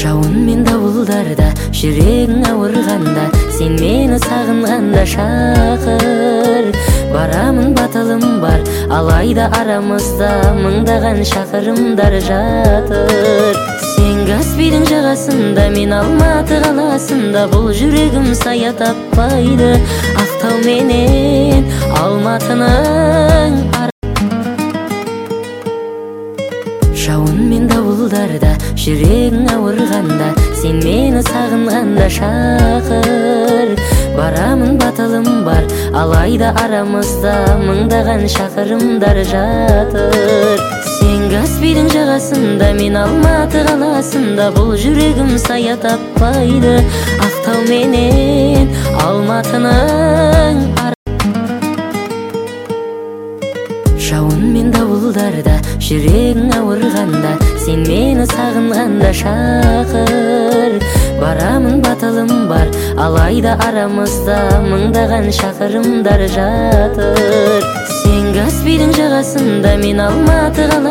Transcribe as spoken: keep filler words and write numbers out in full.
Жауын мен давылдарда, жүрегің ауырғанда, сен мені сағынғанда шақыр. Барамын батылым бар, алайда арамызда мыңдаған шақырымдар жатыр. Сен Каспийдің жағасында, мен Алматы қаласында, бұл жүрегім сая таппайды. Ақтау менен Алматының жауын мен давылдарда, жүрегің ауырғанда, сен мені сағынғанда шақыр. Барамын батылым бар, алайда арамызда мыңдаған шақырымдар жатыр. Сен Каспийдің жағасында, мен Алматы қаласында, бұл жүрегім сая таппайды. Ақтау менен Алматының жауын мен давылдарда, жүрегің ауырғанда, сен мені сағынғанда шақыр. Барамын батылым бар, алайда арамызда мыңдаған шақырымдар жатыр. Сен Каспийдің жағасында, мен Алматы қаласында,